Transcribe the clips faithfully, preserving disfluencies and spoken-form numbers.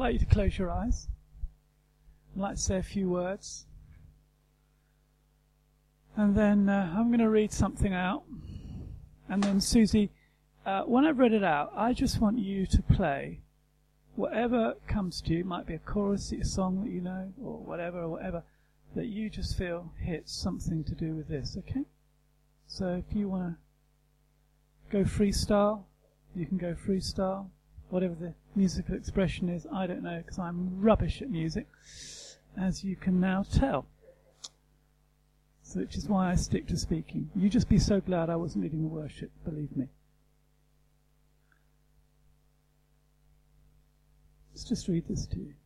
like you to close your eyes. I'd like to say a few words. And then uh, I'm going to read something out. And then Susie, uh, when I've read it out, I just want you to play whatever comes to you. It might be a chorus, a song that you know, or whatever, or whatever, that you just feel hits something to do with this, okay? So if you want to go freestyle, you can go freestyle. Whatever the musical expression is, I don't know, because I'm rubbish at music, as you can now tell. So which is why I stick to speaking. You just be so glad I wasn't leading the worship, believe me. Let's just read this to you.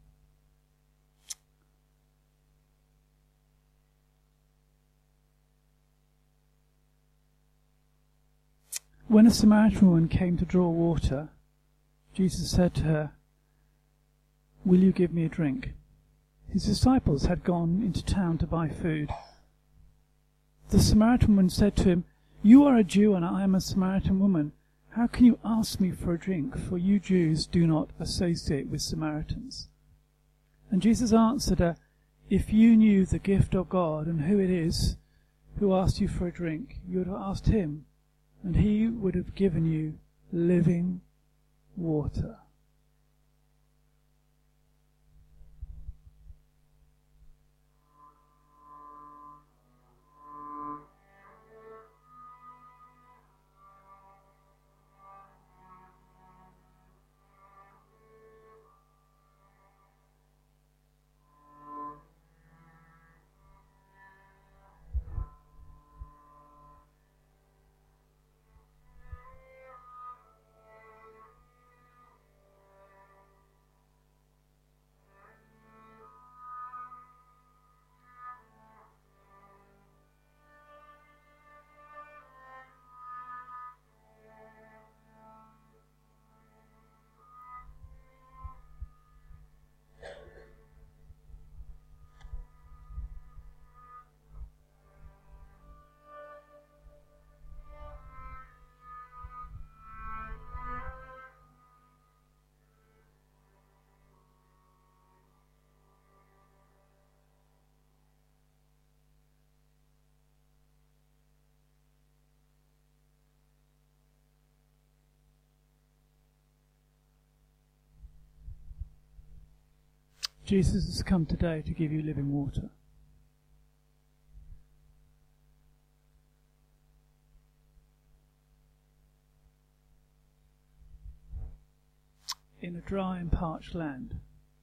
When a Samaritan woman came to draw water, Jesus said to her, "Will you give me a drink?" His disciples had gone into town to buy food. The Samaritan woman said to him, "You are a Jew and I am a Samaritan woman. How can you ask me for a drink? For you Jews do not associate with Samaritans." And Jesus answered her, "If you knew the gift of God and who it is who asked you for a drink, you would have asked him, and he would have given you living water." Jesus has come today to give you living water. In a dry and parched land,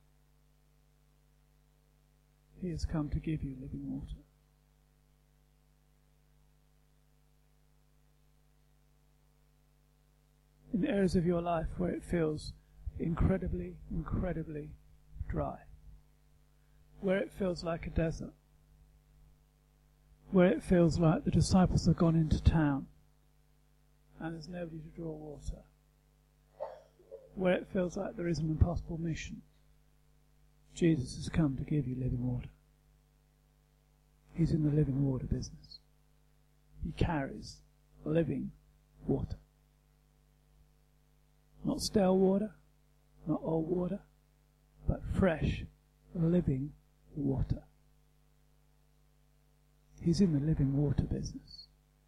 he has come to give you living water. In areas of your life where it feels incredibly, incredibly dry, where it feels like a desert, where it feels like the disciples have gone into town and there's nobody to draw water, where it feels like there is an impossible mission, Jesus has come to give you living water. He's in the living water business. He carries living water. Not stale water, not old water, but fresh, living water. He's in the living water business.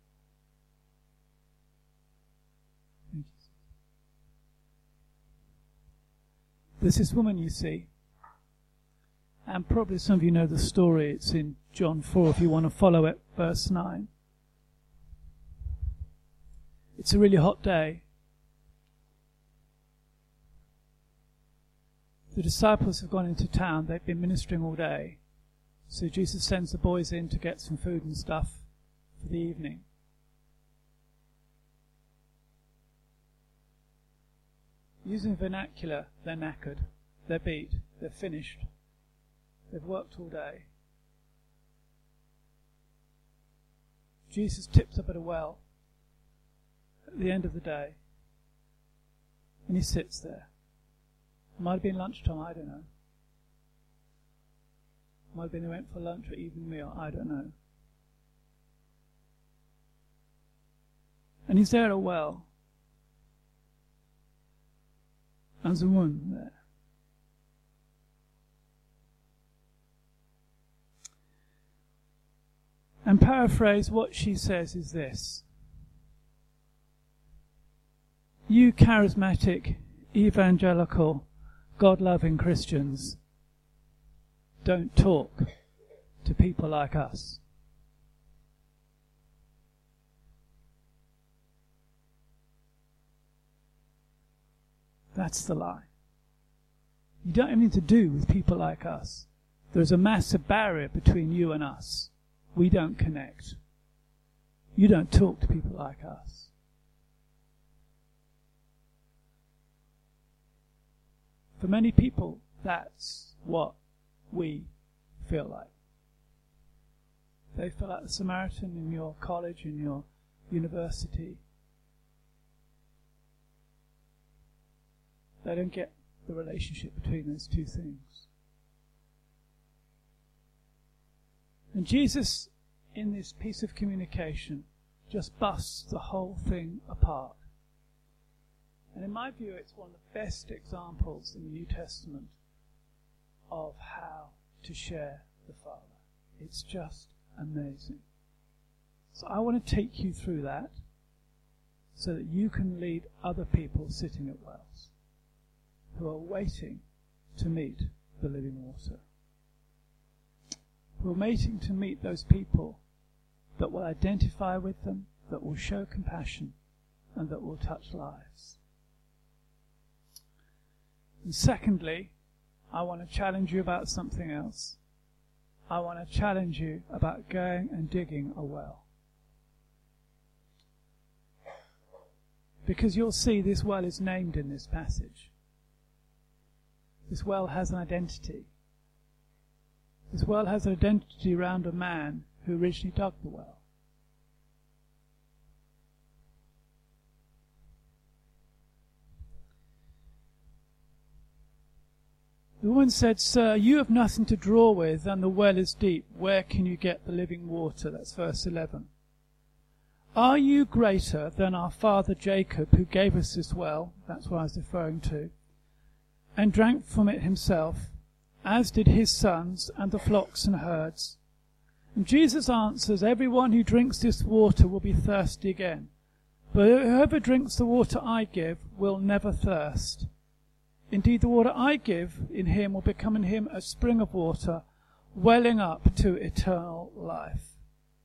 There's this woman you see, and probably some of you know the story. It's in John four if you want to follow it, verse nine. It's a really hot day. The disciples have gone into town. They've been ministering all day. So Jesus sends the boys in to get some food and stuff for the evening. Using vernacular, they're knackered, they're beat, they're finished. They've worked all day. Jesus tips up at a well at the end of the day, and he sits there. It might have been lunchtime, I don't know. It might have been they went for lunch or evening meal, I don't know. And he's there at a well. And there's a woman there. And paraphrase, what she says is this: you charismatic, evangelical, God-loving Christians don't talk to people like us. That's the lie. You don't have anything to do with people like us. There's a massive barrier between you and us. We don't connect. You don't talk to people like us. For many people, that's what we feel like. They feel like the Samaritan in your college, in your university. They don't get the relationship between those two things. And Jesus, in this piece of communication, just busts the whole thing apart. And in my view, it's one of the best examples in the New Testament of how to share the Father. It's just amazing. So I want to take you through that so that you can lead other people sitting at wells who are waiting to meet the living water. Who are waiting to meet those people that will identify with them, that will show compassion, and that will touch lives. And secondly, I want to challenge you about something else. I want to challenge you about going and digging a well. Because you'll see this well is named in this passage. This well has an identity. This well has an identity around a man who originally dug the well. The woman said, "Sir, you have nothing to draw with, and the well is deep. Where can you get the living water?" That's verse eleven. "Are you greater than our father Jacob, who gave us this well?" That's what I was referring to. "And drank from it himself, as did his sons and the flocks and herds." And Jesus answers, "Everyone who drinks this water will be thirsty again. But whoever drinks the water I give will never thirst. Indeed, the water I give in him will become in him a spring of water, welling up to eternal life."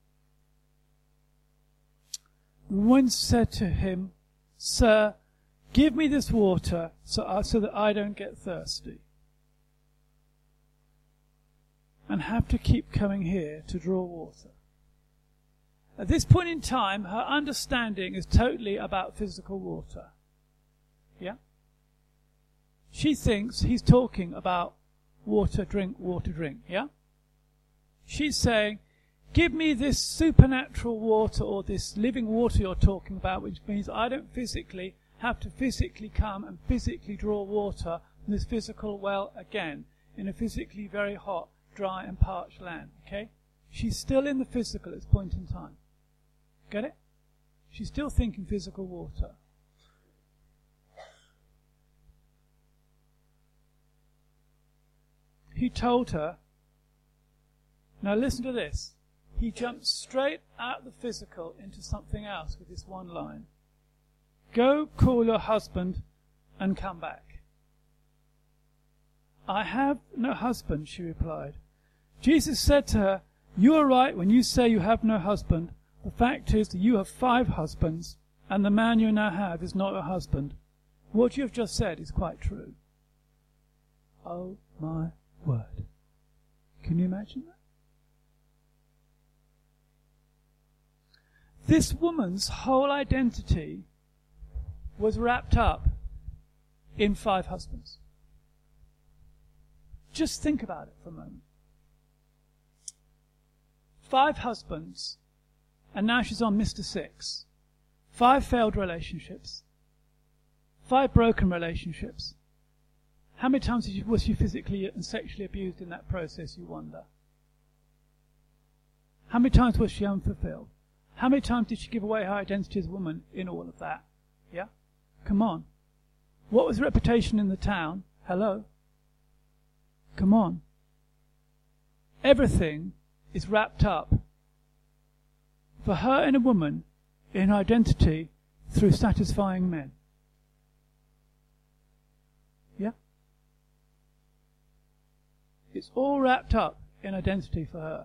The woman said to him, "Sir, give me this water so, uh, so that I don't get thirsty and have to keep coming here to draw water." At this point in time, her understanding is totally about physical water. Yeah? She thinks he's talking about water, drink, water, drink. Yeah? She's saying, give me this supernatural water or this living water you're talking about, which means I don't physically have to physically come and physically draw water from this physical well again in a physically very hot, dry and parched land. Okay? She's still in the physical at this point in time. Get it? She's still thinking physical water. He told her, now listen to this. He jumped straight out of the physical into something else with this one line. "Go call your husband and come back." "I have no husband," she replied. Jesus said to her, "You are right when you say you have no husband. The fact is that you have five husbands, and the man you now have is not your husband. What you have just said is quite true." Oh my word. Can you imagine that? This woman's whole identity was wrapped up in five husbands. Just think about it for a moment. Five husbands, and now she's on Mister Six. Five failed relationships. Five broken relationships. How many times did you, was she physically and sexually abused in that process, you wonder? How many times was she unfulfilled? How many times did she give away her identity as a woman in all of that? Yeah? Come on. What was the reputation in the town? Hello? Come on. Everything is wrapped up for her and a woman in identity through satisfying men. Yeah? It's all wrapped up in identity for her.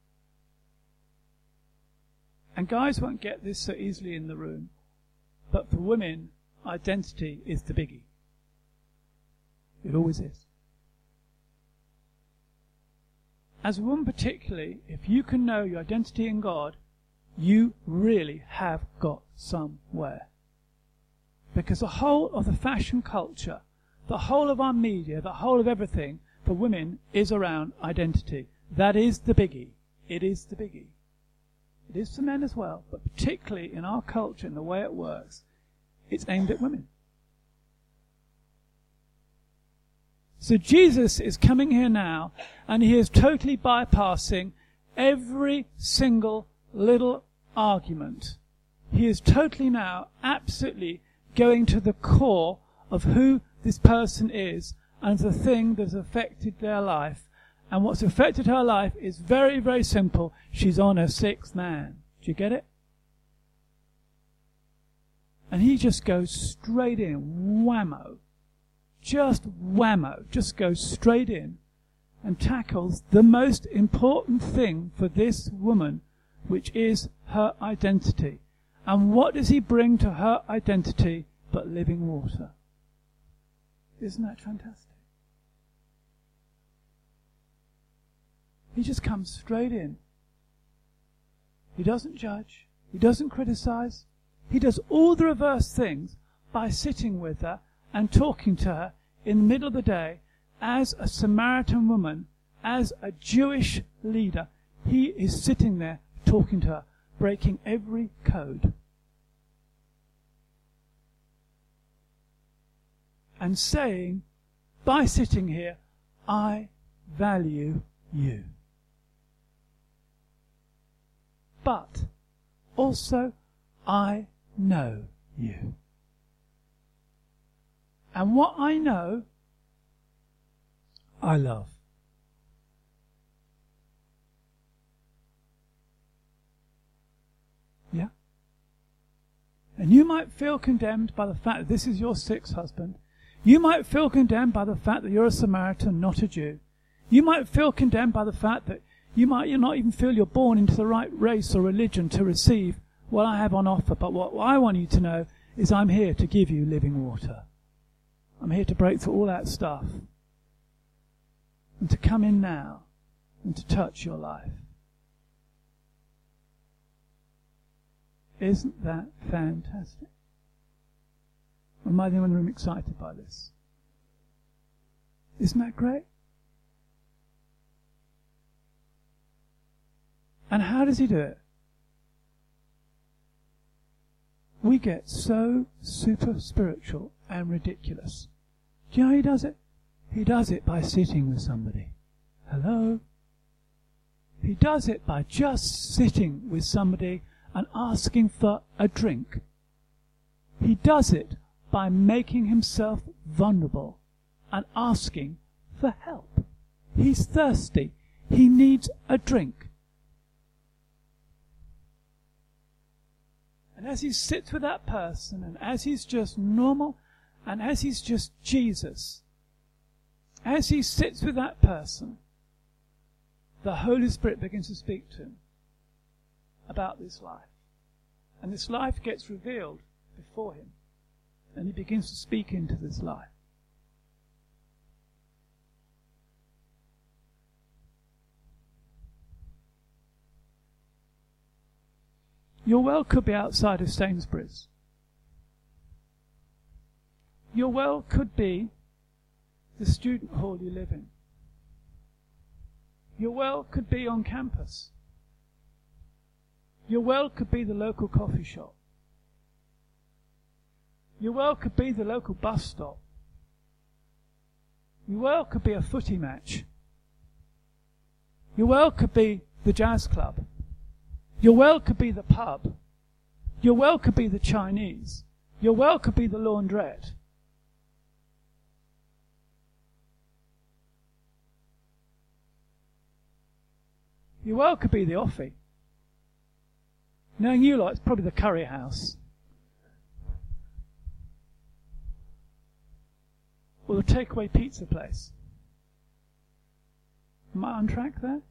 And guys won't get this so easily in the room, but for women, identity is the biggie. It always is. As a woman particularly, if you can know your identity in God, you really have got somewhere. Because the whole of the fashion culture, the whole of our media, the whole of everything for women is around identity. That is the biggie. It is the biggie. It is for men as well, but particularly in our culture and the way it works, it's aimed at women. So Jesus is coming here now, and he is totally bypassing every single little argument. He is totally now absolutely going to the core of who this person is and the thing that has affected their life. And what's affected her life is very, very simple. She's on her sixth man. Do you get it? And he just goes straight in, whammo. Just whammo. Just goes straight in and tackles the most important thing for this woman, which is her identity. And what does he bring to her identity but living water? Isn't that fantastic? He just comes straight in. He doesn't judge. He doesn't criticize. He does all the reverse things by sitting with her and talking to her in the middle of the day as a Samaritan woman, as a Jewish leader. He is sitting there talking to her, breaking every code. And saying, by sitting here, I value you. But also, I know you. And what I know, I love. Yeah? And you might feel condemned by the fact that this is your sixth husband. You might feel condemned by the fact that you're a Samaritan, not a Jew. You might feel condemned by the fact that you might you not even feel you're born into the right race or religion to receive what I have on offer. But what I want you to know is I'm here to give you living water. I'm here to break through all that stuff and to come in now and to touch your life. Isn't that fantastic? Am I the only one in the room excited by this? Isn't that great? And how does he do it? We get so super spiritual and ridiculous. Do you know how he does it? He does it by sitting with somebody. Hello? He does it by just sitting with somebody and asking for a drink. He does it by making himself vulnerable and asking for help. He's thirsty. He needs a drink. And as he sits with that person, and as he's just normal, and as he's just Jesus, as he sits with that person, the Holy Spirit begins to speak to him about this life. And this life gets revealed before him. And he begins to speak into this life. Your well could be outside of Sainsbury's. Your well could be the student hall you live in. Your well could be on campus. Your well could be the local coffee shop. Your well could be the local bus stop. Your well could be a footy match. Your well could be the jazz club. Your well could be the pub. Your well could be the Chinese. Your well could be the laundrette. Your well could be the offie. Knowing you lot, it's probably the curry house. Or the takeaway pizza place. Am I on track there?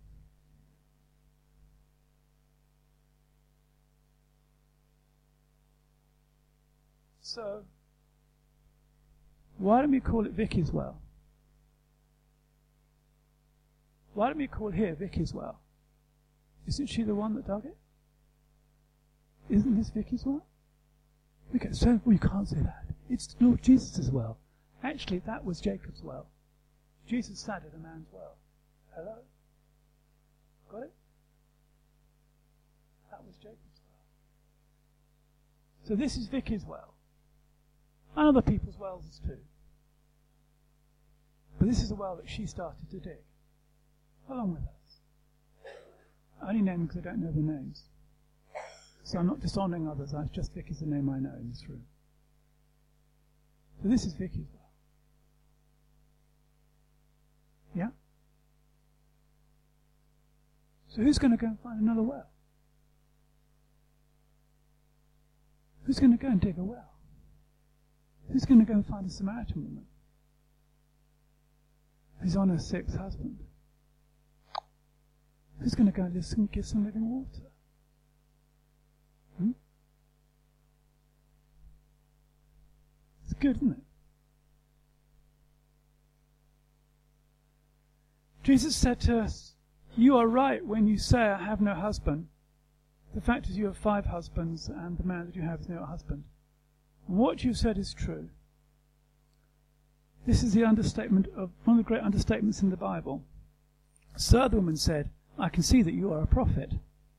So, why don't we call it Vicky's Well? Why don't we call here Vicky's Well? Isn't she the one that dug it? Isn't this Vicky's well? Okay, so well, you can't say that. It's Lord Jesus' well. Actually, that was Jacob's well. Jesus sat at a man's well. Hello? Got it? That was Jacob's well. So this is Vicky's well. And other people's wells is too. But this is a well that she started to dig, along with us. I only name them because I don't know the names. So I'm not dishonouring others, I just Vicky's the name I know in this room. So this is Vicky's well. Yeah? So who's going to go and find another well? Who's going to go and dig a well? Who's going to go and find a Samaritan woman who's on her sixth husband? Who's going to go and listen, give some living water? Hmm? It's good, isn't it? Jesus said to us, you are right when you say I have no husband. The fact is you have five husbands and the man that you have is no husband. And what you said is true. This is the understatement of one of the great understatements in the Bible. A third woman said, I can see that you are a prophet.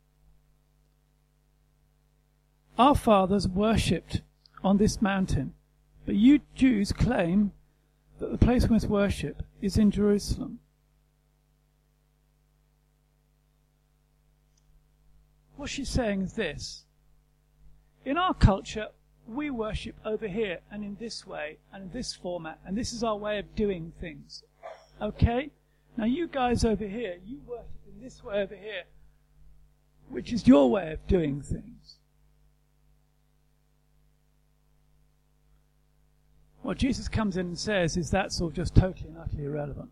Our fathers worshipped on this mountain, but you Jews claim that the place we must worship is in Jerusalem. What she's saying is this. In our culture, we worship over here and in this way and in this format, and this is our way of doing things. Okay? Now you guys over here, you worship in this way over here, which is your way of doing things. What Jesus comes in and says is that's all just totally and utterly irrelevant.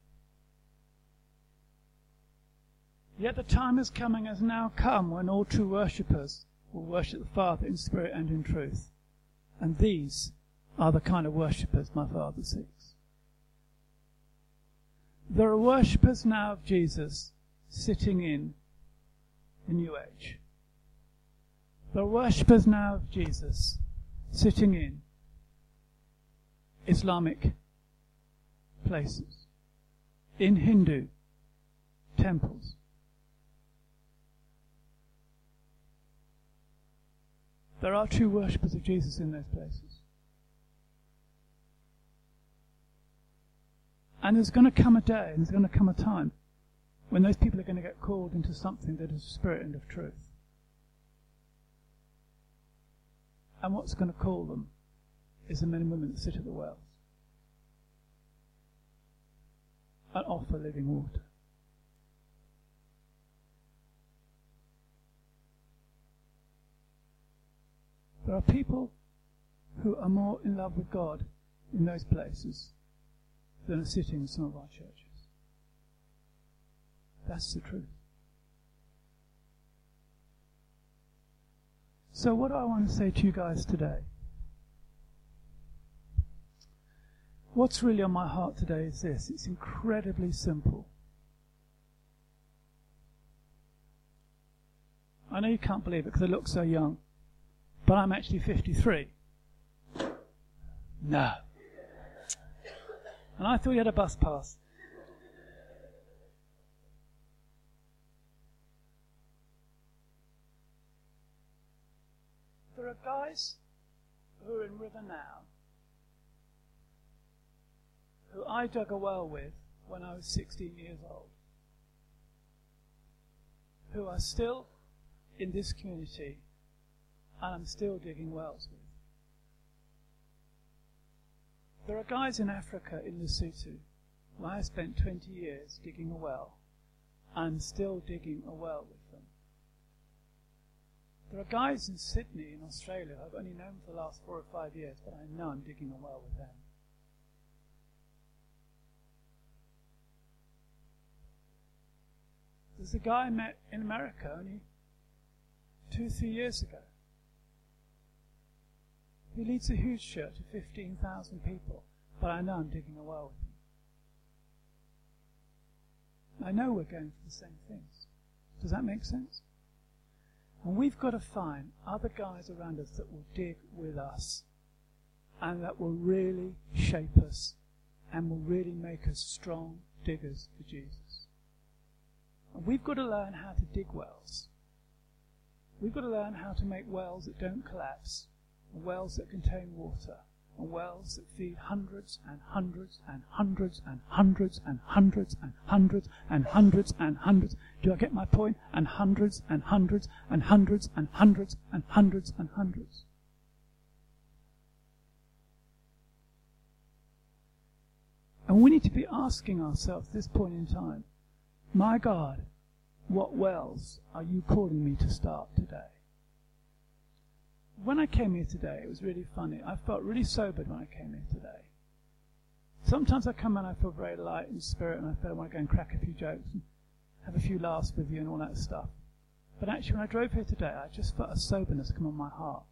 Yet the time is coming, has now come, when all true worshippers will worship the Father in spirit and in truth. And these are the kind of worshippers my Father seeks. There are worshippers now of Jesus sitting in the New Age. There are worshippers now of Jesus sitting in Islamic places, in Hindu temples. There are true worshippers of Jesus in those places. And there's going to come a day, and there's going to come a time when those people are going to get called into something that is of spirit and of truth. And what's going to call them is the men and women that sit at the wells and offer living water. There are people who are more in love with God in those places than are sitting in some of our churches. That's the truth. So what do I want to say to you guys today? What's really on my heart today is this. It's incredibly simple. I know you can't believe it because I look so young, but I'm actually fifty-three. No. And I thought you had a bus pass. There are guys who are in River now who I dug a well with when I was sixteen years old, who are still in this community, and I'm still digging wells with. There are guys in Africa, in Lesotho, where I spent twenty years digging a well, and I'm still digging a well with them. There are guys in Sydney, in Australia, I've only known for the last four or five years, but I know I'm digging a well with them. There's a guy I met in America only two, three years ago. He leads a huge church of fifteen thousand people, but I know I'm digging a well with him. I know we're going for the same things. Does that make sense? And we've got to find other guys around us that will dig with us and that will really shape us and will really make us strong diggers for Jesus. And we've got to learn how to dig wells. We've got to learn how to make wells that don't collapse, and wells that contain water, and wells that feed hundreds and hundreds and hundreds and hundreds and hundreds and hundreds and hundreds and hundreds. Do I get my point? And hundreds and hundreds and hundreds and hundreds and hundreds and hundreds. And we need to be asking ourselves at this point in time, my God, what wells are you calling me to start today? When I came here today, it was really funny. I felt really sobered when I came here today. Sometimes I come and I feel very light in spirit, and I feel I want to go and crack a few jokes and have a few laughs with you and all that stuff. But actually, when I drove here today, I just felt a soberness come on my heart.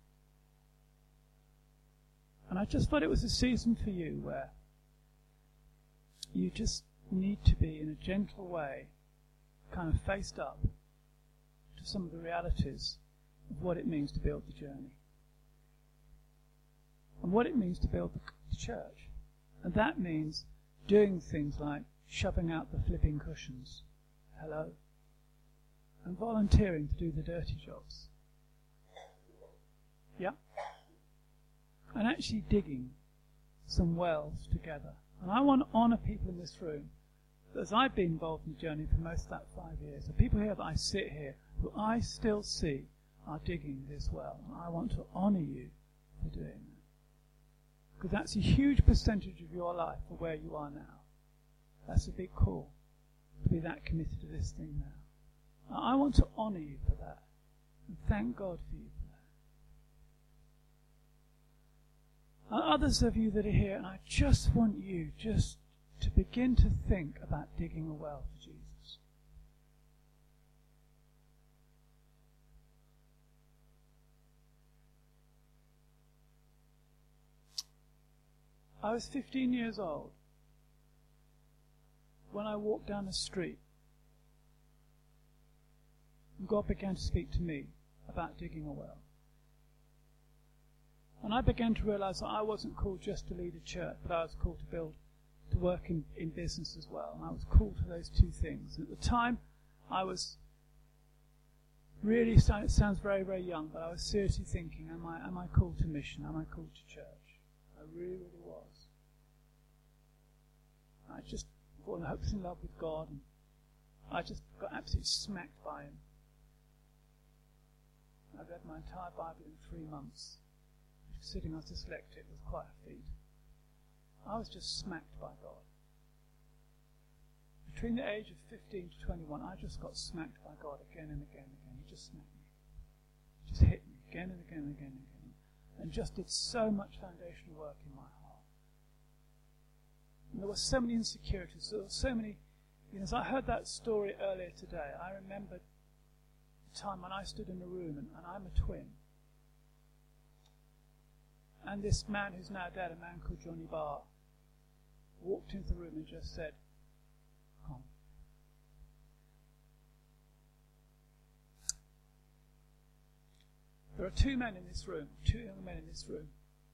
And I just thought it was a season for you where you just need to be, in a gentle way, kind of faced up to some of the realities of what it means to build the journey and what it means to build the church. And that means doing things like shoving out the flipping cushions, hello, and volunteering to do the dirty jobs. Yeah? And actually digging some wells together. And I want to honour people in this room, as I've been involved in the journey for most of that five years, the people here that I sit here, who I still see are digging this well. And I want to honour you for doing that. Because that's a huge percentage of your life for where you are now. That's a big call, to be that committed to this thing now. I want to honour you for that. And thank God for you for that. And others of you that are here, and I just want you just to begin to think about digging a well for Jesus. I was fifteen years old when I walked down the street and God began to speak to me about digging a well. And I began to realize that I wasn't called just to lead a church, but I was called to build, to work in, in business as well. And I was called to those two things. And at the time, I was really, it sounds very, very young, but I was seriously thinking, am I, am I called to mission? Am I called to church? I really, really was. I just fallen hopelessly in love with God, and I just got absolutely smacked by Him. I read my entire Bible in three months. Sitting as dyslexic was quite a feat. I was just smacked by God. Between the age of fifteen to twenty-one, I just got smacked by God again and again and again. He just smacked me. Just hit me again and again and again and again. And just did so much foundational work in my heart. And there were so many insecurities. There were so many, you know, as I heard that story earlier today, I remembered the time when I stood in a room, and, and I'm a twin. And this man who's now dead, a man called Johnny Barr, walked into the room and just said, "Come." There are two men in this room, two young men in this room.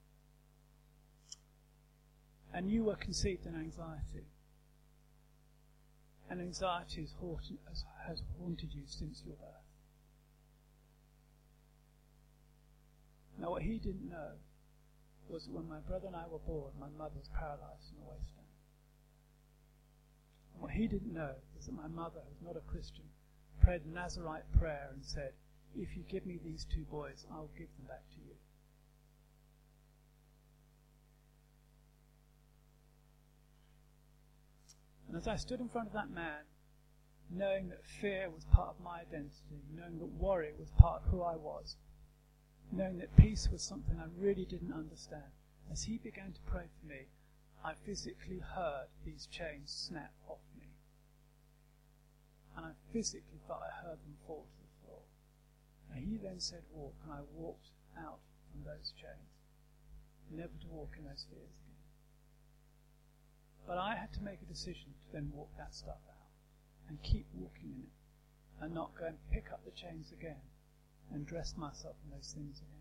And you were conceived in anxiety. And anxiety has haunted, has, has haunted you since your birth. Now what he didn't know was that when my brother and I were born, my mother was paralyzed in the waist down. And what he didn't know was that my mother, who was not a Christian, prayed the Nazarite prayer and said, "If you give me these two boys, I'll give them back to you." And as I stood in front of that man, knowing that fear was part of my identity, knowing that worry was part of who I was, knowing that peace was something I really didn't understand. As he began to pray for me, I physically heard these chains snap off me. And I physically felt I heard them fall to the floor. And he then said, walk, and I walked out from those chains, never to walk in those fears again. But I had to make a decision to then walk that stuff out and keep walking in it and not go and pick up the chains again and dress myself in those things again.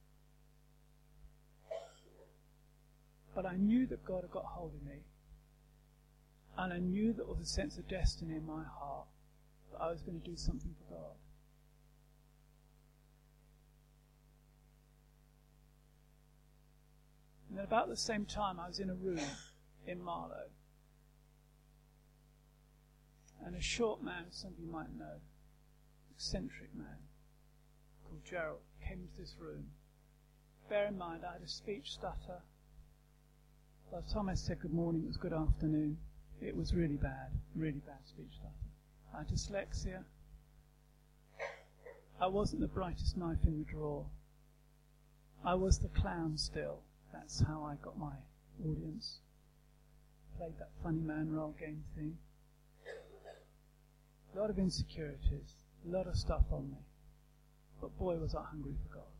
But I knew that God had got hold of me, and I knew that there was a sense of destiny in my heart, that I was going to do something for God. And at about the same time, I was in a room in Marlow, and a short man, some of you might know, eccentric man, called Gerald, came into this room. Bear in mind, I had a speech stutter. By the time I said good morning, it was good afternoon. It was really bad, really bad speech stutter. I had dyslexia. I wasn't the brightest knife in the drawer. I was the clown still. That's how I got my audience. Played that funny man role game thing. A lot of insecurities, a lot of stuff on me. But boy, was I hungry for God.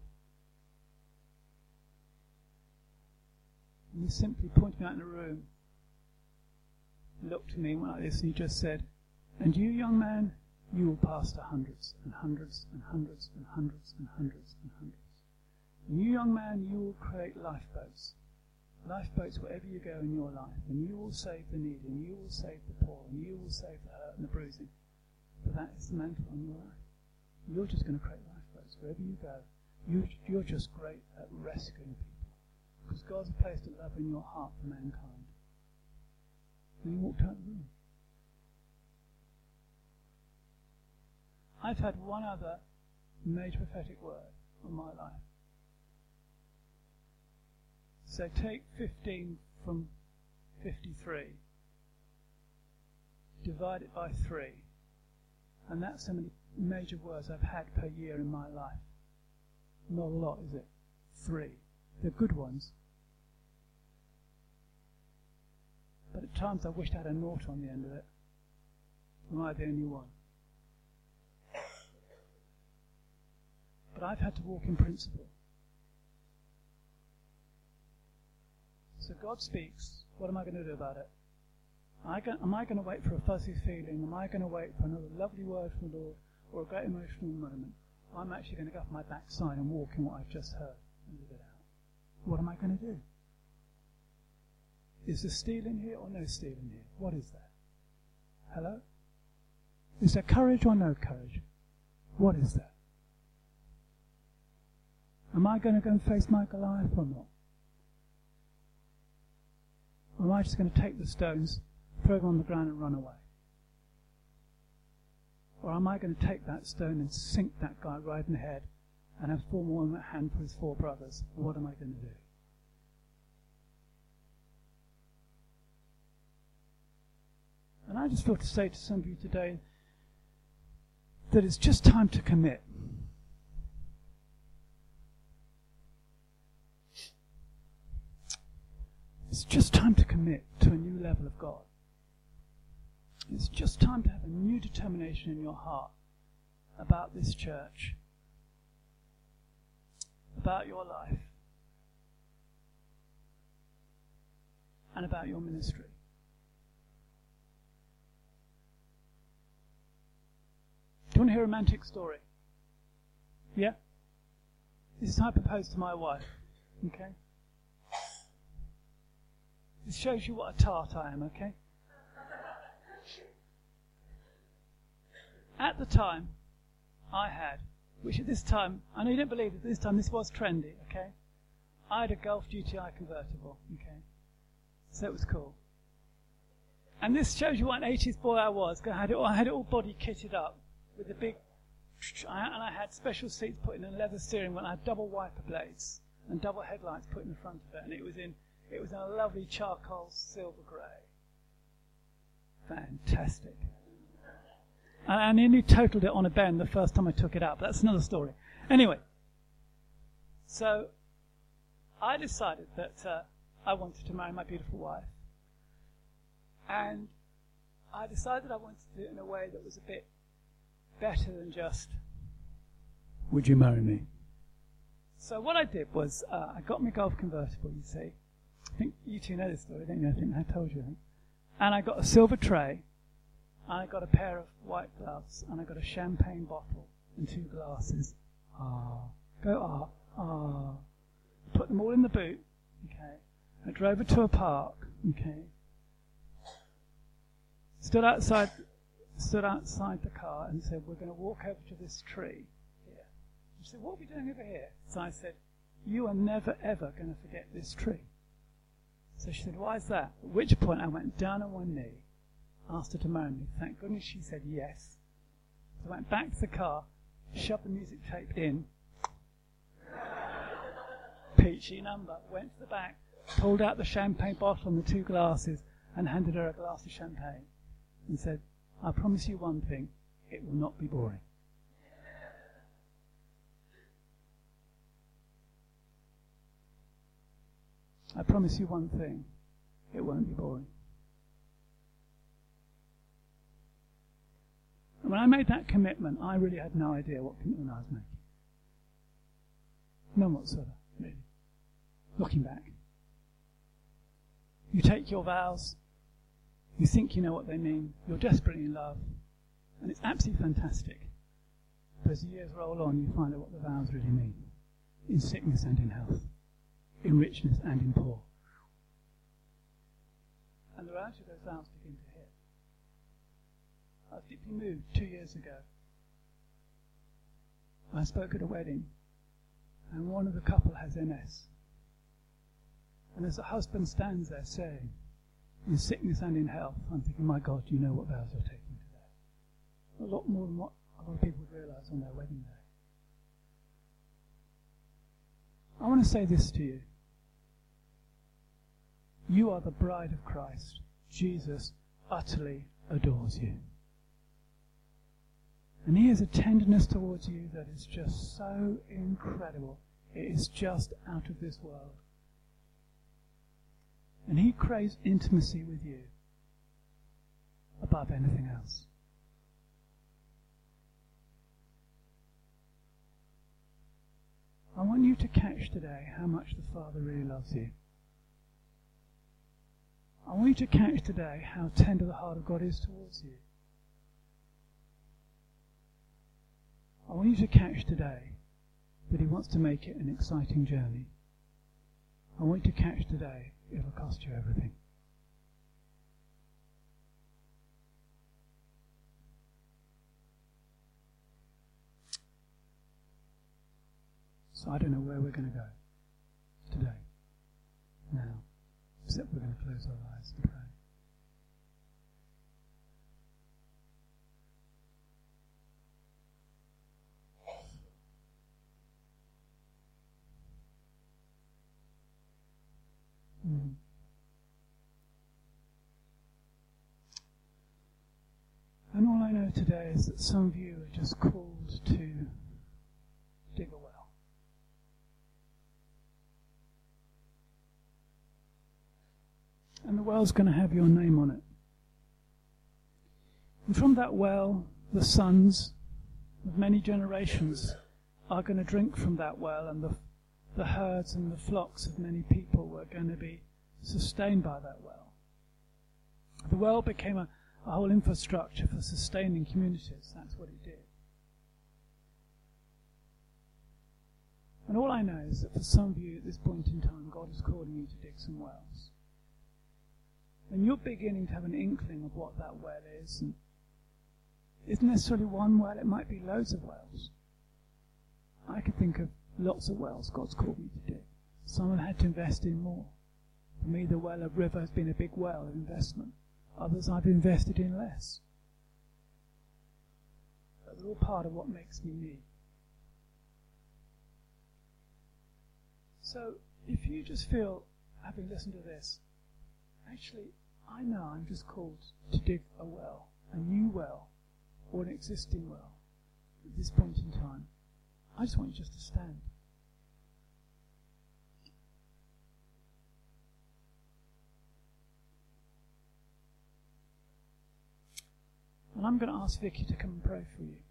And he simply pointed me out in the room, looked at me and went like this, and he just said, and you, young man, you will pastor hundreds and hundreds and hundreds and hundreds and hundreds and hundreds. And you, young man, you will create lifeboats. Lifeboats wherever you go in your life, and you will save the needy, and you will save the poor, and you will save the hurt and the bruising. But that is the mantle on your life. You're just going to create lifeboats wherever you go. You, you're just great at rescuing people. Because God's placed a love in your heart for mankind. And he walked out of the room. I've had one other major prophetic word in my life. So take fifteen from fifty-three, divide it by three, and that's how many major words I've had per year in my life. Not a lot, is it? Three. They're good ones. But at times I wished I had a naught on the end of it. Am I the only one? But I've had to walk in principle. So God speaks. What am I going to do about it? Am I going, am I going to wait for a fuzzy feeling? Am I going to wait for another lovely word from the Lord or a great emotional moment? I'm actually going to go off my backside and walk in what I've just heard and live it out. What am I going to do? Is there steel in here or no steel in here? What is that? Hello? Is there courage or no courage? What is that? Am I going to go and face my Goliath or not? Or am I just going to take the stones, throw them on the ground and run away? Or am I going to take that stone and sink that guy right in the head and have four more in that hand for his four brothers? What am I going to do? And I just feel to say to some of you today that it's just time to commit. It's just time to commit to a new level of God. It's just time to have a new determination in your heart about this church, about your life, and about your ministry. Do you want to hear a romantic story? Yeah? This is how I proposed to my wife. Okay? This shows you what a tart I am, okay? At the time, I had, which at this time, I know you don't believe it, but this time this was trendy, okay? I had a Golf G T I convertible, okay? So it was cool. And this shows you what an eighties boy I was. I had it all, I had it all body kitted up with a big, and I had special seats put in a leather steering wheel. I had double wiper blades and double headlights put in the front of it, and it was in it was in a lovely charcoal silver grey. Fantastic. And I nearly totaled it on a bend the first time I took it out, but that's another story. Anyway, so I decided that uh, I wanted to marry my beautiful wife. And I decided I wanted to do it in a way that was a bit better than just, would you marry me? So what I did was, uh, I got my Golf convertible, you see. I think you two know this story, don't you? I think I told you. I think. And I got a silver tray, and I got a pair of white gloves, and I got a champagne bottle and two glasses. Ah, go ah, ah. Put them all in the boot, okay. I drove her to a park, okay. Stood outside, stood outside the car and said, we're going to walk over to this tree here. She said, what are we doing over here? So I said, you are never ever going to forget this tree. So she said, why is that? At which point I went down on one knee, asked her to marry me. Thank goodness she said yes. So I went back to the car, shoved the music tape in, peachy number, went to the back, pulled out the champagne bottle and the two glasses and handed her a glass of champagne and said, I promise you one thing, it will not be boring. I promise you one thing, it won't be boring. And when I made that commitment, I really had no idea what commitment I was making. None whatsoever, really. Looking back. You take your vows, you think you know what they mean, you're desperately in love, and it's absolutely fantastic. But as years roll on, you find out what the vows really mean, in sickness and in health, in richness and in poor. And the reality of those vows begin to hit. I was deeply moved two years ago. I spoke at a wedding, and one of the couple has M S. And as the husband stands there saying, in sickness and in health, I'm thinking, my God, you know what vows you're taking today. A lot more than what a lot of people would realise on their wedding day. I want to say this to you. You are the bride of Christ. Jesus utterly adores you. And he has a tenderness towards you that is just so incredible. It is just out of this world. And he craves intimacy with you above anything else. I want you to catch today how much the Father really loves you. I want you to catch today how tender the heart of God is towards you. I want you to catch today that he wants to make it an exciting journey. I want you to catch today it'll cost you everything. So I don't know where we're going to go today, now, except we're going to close our eyes and pray. Mm. And all I know today is that some of you are just called to dig a well. And the well's going to have your name on it. And from that well, the sons of many generations are going to drink from that well, and the The herds and the flocks of many people were going to be sustained by that well. The well became a, a whole infrastructure for sustaining communities. That's what it did. And all I know is that for some of you at this point in time, God is calling you to dig some wells. And you're beginning to have an inkling of what that well is. And it isn't necessarily one well, it might be loads of wells. I could think of lots of wells God's called me to dig. Some have had to invest in more. For me, the well of River has been a big well of investment. Others I've invested in less. But they're all part of what makes me me. So, if you just feel, having listened to this, actually, I know I'm just called to dig a well, a new well or an existing well at this point in time, I just want you just to stand. And I'm going to ask Vicky to come and pray for you.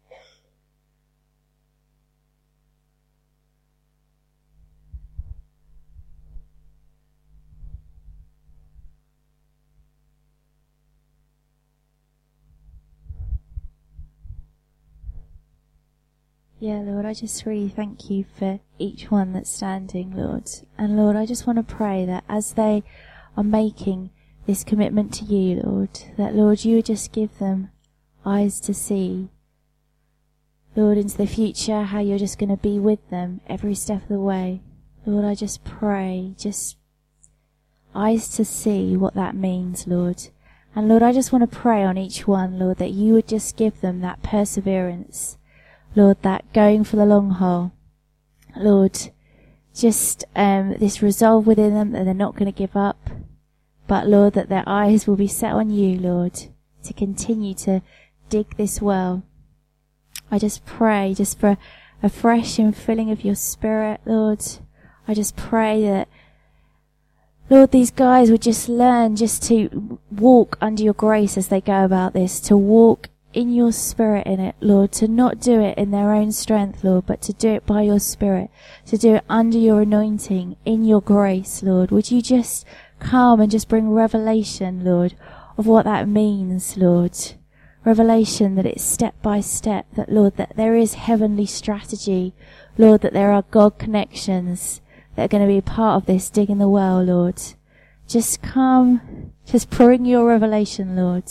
Yeah, Lord, I just really thank you for each one that's standing, Lord. And Lord, I just want to pray that as they are making this commitment to you, Lord, that, Lord, you would just give them eyes to see, Lord, into the future, how you're just going to be with them every step of the way. Lord, I just pray, just eyes to see what that means, Lord. And Lord, I just want to pray on each one, Lord, that you would just give them that perseverance, Lord, that going for the long haul. Lord, just um, this resolve within them that they're not going to give up. But, Lord, that their eyes will be set on you, Lord, to continue to dig this well. I just pray just for a fresh infilling of your Spirit, Lord. I just pray that, Lord, these guys would just learn just to walk under your grace as they go about this, to walk in your Spirit in it, Lord, to not do it in their own strength, Lord, but to do it by your Spirit, to do it under your anointing, in your grace, Lord. Would you just come and just bring revelation, Lord, of what that means, Lord. Revelation that it's step by step, that, Lord, that there is heavenly strategy, Lord, that there are God connections that are going to be part of this digging the well, Lord. Just come, just bring your revelation, Lord.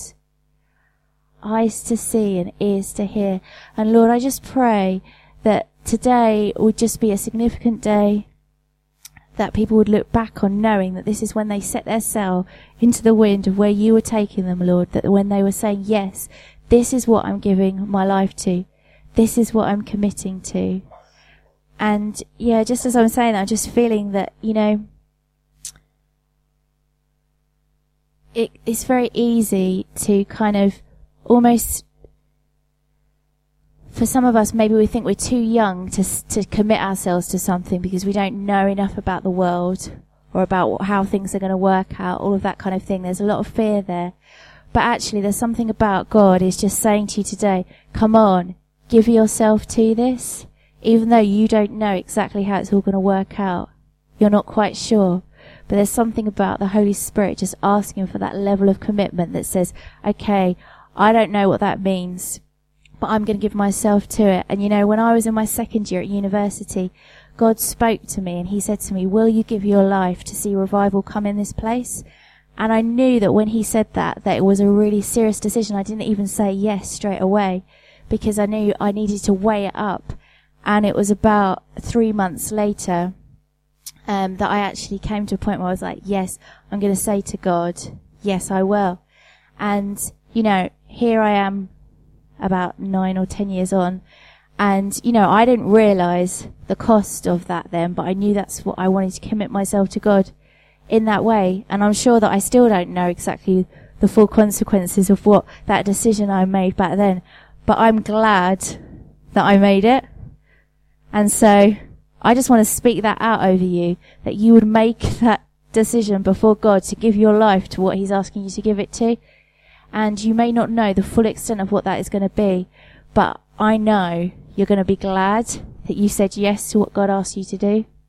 Eyes to see and ears to hear. And Lord, I just pray that today would just be a significant day, that people would look back on knowing that this is when they set their sail into the wind of where you were taking them, Lord, that when they were saying, yes, this is what I'm giving my life to, this is what I'm committing to. And yeah, just as I'm saying that, I'm just feeling that, you know, it, it's very easy to kind of almost, for some of us, maybe we think we're too young to to commit ourselves to something because we don't know enough about the world or about how things are going to work out, all of that kind of thing. There's a lot of fear there. But actually, there's something about God is just saying to you today, come on, give yourself to this, even though you don't know exactly how it's all going to work out. You're not quite sure. But there's something about the Holy Spirit just asking for that level of commitment that says, okay, I don't know what that means, but I'm going to give myself to it. And you know, when I was in my second year at university, God spoke to me and he said to me, will you give your life to see revival come in this place? And I knew that when he said that, that it was a really serious decision. I didn't even say yes straight away because I knew I needed to weigh it up. And it was about three months later um, that I actually came to a point where I was like, yes, I'm going to say to God, yes, I will. And, you know, here I am about nine or ten years on. And, you know, I didn't realize the cost of that then, but I knew that's what I wanted to commit myself to God in that way. And I'm sure that I still don't know exactly the full consequences of what that decision I made back then. But I'm glad that I made it. And so I just want to speak that out over you, that you would make that decision before God to give your life to what he's asking you to give it to. And you may not know the full extent of what that is going to be, but I know you're going to be glad that you said yes to what God asked you to do.